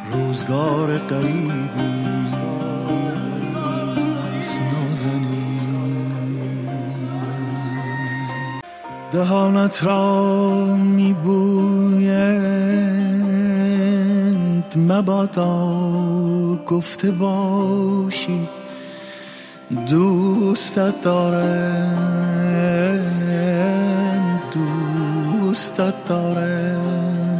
روزگار غریبی دهانت را میبویند مبادا گفته باشی دوستت دارم دوستت دارم.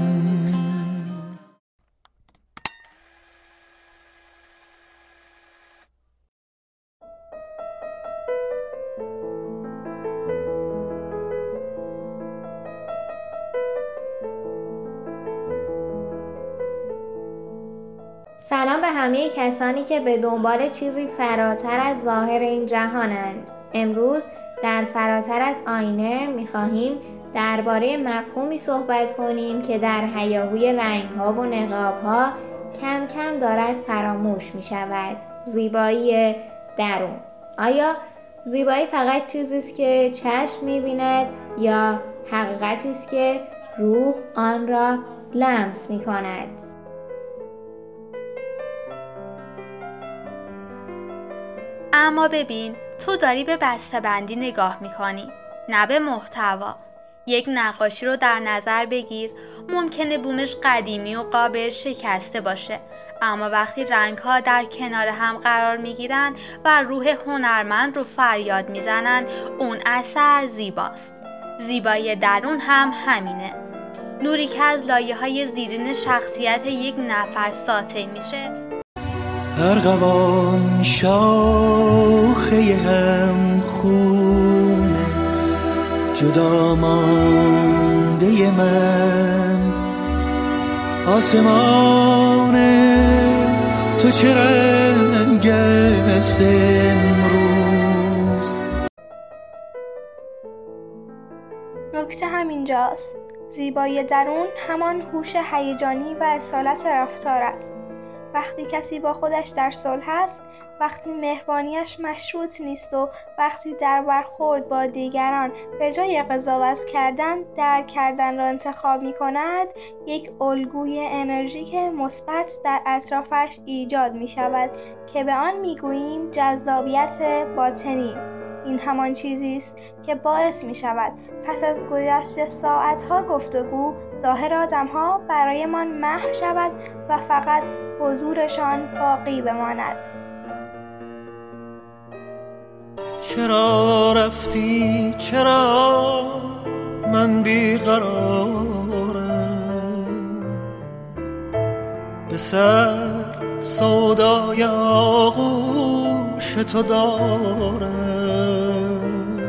سلام به همه کسانی که به دنبال چیزی فراتر از ظاهر این جهانند. امروز در فراتر از آینه می‌خواهیم درباره مفهومی صحبت کنیم که در هیاهوی رنگ‌ها و نقاب‌ها کم کم دارد فراموش می‌شود. زیبایی درون. آیا زیبایی فقط چیزی است که چشم می‌بیند یا حقیقتی است که روح آن را لمس می‌کند؟ اما ببین، تو داری به بسته‌بندی نگاه می‌کنی، نه به محتوا. یک نقاشی رو در نظر بگیر، ممکنه بومش قدیمی و قابش شکسته باشه، اما وقتی رنگ‌ها در کنار هم قرار می‌گیرن و روح هنرمند رو فریاد می‌زنن، اون اثر زیباست. زیبایی درون هم همینه. نوری که از لایه‌های زیرین شخصیت یک نفر ساطع میشه، ارغوان شاخه هم خونه جدا مانده من، آسمان تو چه رنگ است امروز؟ نکته همینجاست. زیبایی درون همان هوش هیجانی و اصالت رفتار است. وقتی کسی با خودش در صلح است، وقتی مهربانیش مشروط نیست و وقتی در برخورد با دیگران به جای قضاوت کردن درک کردن را انتخاب می کند، یک الگوی انرژیک مثبت در اطرافش ایجاد می شود که به آن می گوییم جذابیت باطنی. این همان چیزی است که باعث می شود پس از گذشت ساعتها گفتگو ظاهر آدم‌ها برایمان محو شود و فقط حضورشان باقی بماند. چرا رفتی؟ چرا من بیقرارم؟ به سر سودای آغوش تو دارم.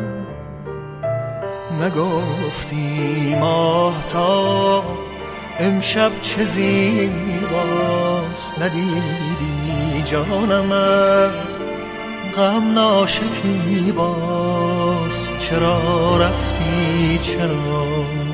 نگفتی ماهتاب امشب چه زیباست، ندیدی جانم از غم ناشکیباست. چرا رفتی؟ چرا؟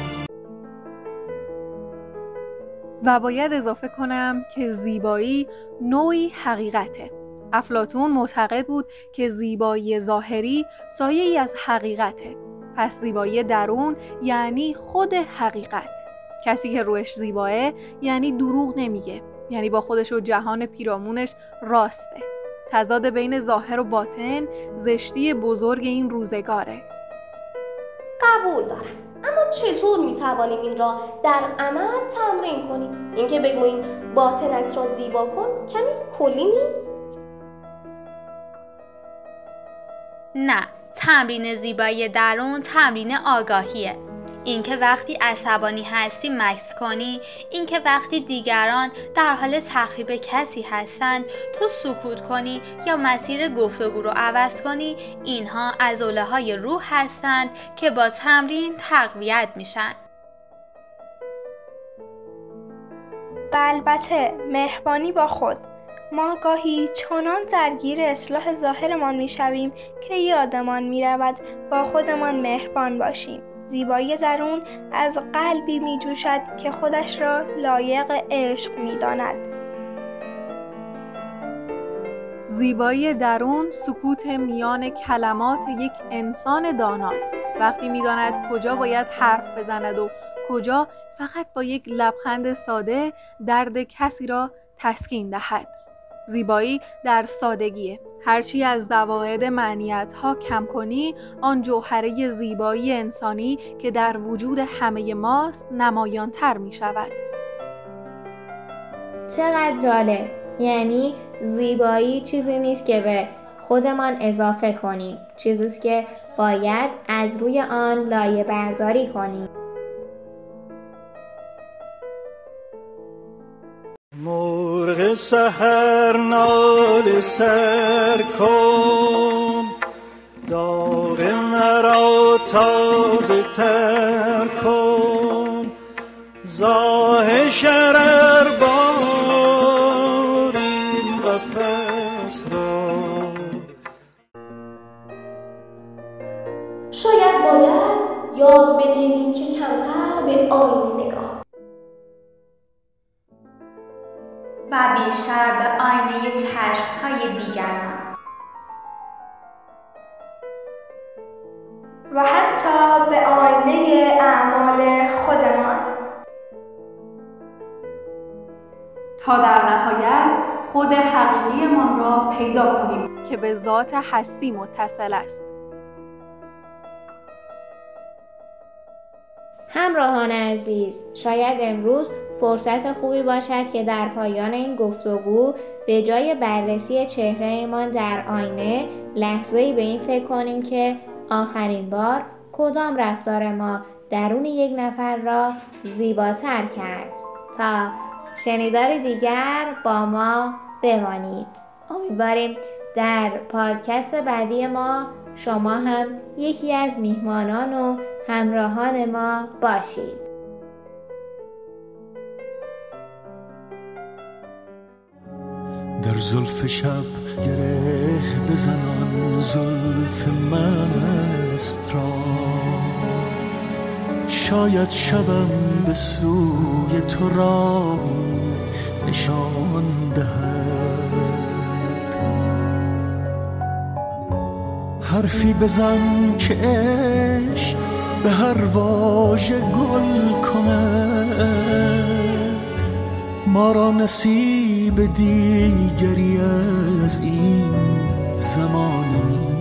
و باید اضافه کنم که زیبایی نوعی حقیقته. افلاطون معتقد بود که زیبایی ظاهری سایه‌ای از حقیقته. پس زیبایی درون یعنی خود حقیقت. کسی که روش زیباه یعنی دروغ نمیگه، یعنی با خودش و جهان پیرامونش راسته. تضاد بین ظاهر و باطن زشتی بزرگ این روزگاره. قبول دارم، اما چطور میتوانیم این را در عمل تمرین کنیم؟ اینکه بگوییم باطنت را زیبا کن کمی کلی نیست؟ نه، تمرین زیبایی درون تمرین آگاهیه. اینکه وقتی عصبانی هستی مکث کنی، اینکه وقتی دیگران در حال تخریب کسی هستند تو سکوت کنی یا مسیر گفتگو رو عوض کنی، اینها عضله‌های روح هستند که با تمرین تقویت میشن. و البته مهربانی با خود. ما گاهی چنان درگیر اصلاح ظاهرمان میشویم که یادمان میرود با خودمان مهربان باشیم. زیبایی درون از قلبی می جوشد که خودش را لایق عشق می داند. زیبایی درون سکوت میان کلمات یک انسان داناست. وقتی می داند کجا باید حرف بزند و کجا فقط با یک لبخند ساده درد کسی را تسکین دهد. زیبایی در سادگیه. هرچی از زوائد معنیت‌ها کم کنی، آن جوهره زیبایی انسانی که در وجود همه ماست نمایان‌تر می‌شود. چقدر جالب! یعنی زیبایی چیزی نیست که به خودمان اضافه کنیم، چیزیست که باید از روی آن لایه برداری کنیم. مرغ سحر ناله سر کن، داغ مرا تازه تر کن، زاه شرر بار این قفس را. شاید باید یاد بگیریم که کمتر به آینه نگاه و بیشتر به آینه چشم‌های دیگران و حتی به آینه اعمال خودمان، تا در نهایت خود حقیقیمان را پیدا کنیم که به ذات هستی متصل است. همراهان عزیز، شاید امروز فرصت خوبی باشد که در پایان این گفتگو به جای بررسی چهره‌مان در آینه لحظه‌ای به این فکر کنیم که آخرین بار کدام رفتار ما درون یک نفر را زیباتر کرد. تا شنیدار دیگر با ما بمانید. امیدواریم در پادکست بعدی ما شما هم یکی از میهمانان و همراهان ما باشید. در زلف شب گره بزنان زلف مست را، شاید شبم به سوی تو راهی نشان دهد. حرفی بزن که عشق به هر واژه گل کند، ما را نصیب دیگری از این زمان